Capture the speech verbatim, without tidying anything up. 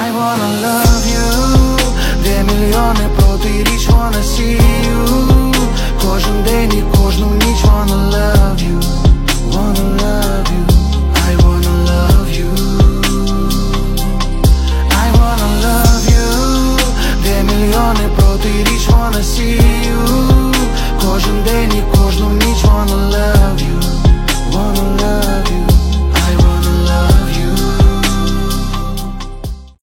I wanna love you. Две мільйони проти річ, wanna see you. Кожен день і кожну ніч wanna love you. Wanna love you. I wanna love you. I wanna love you. Две мільйони проти річ, wanna see you.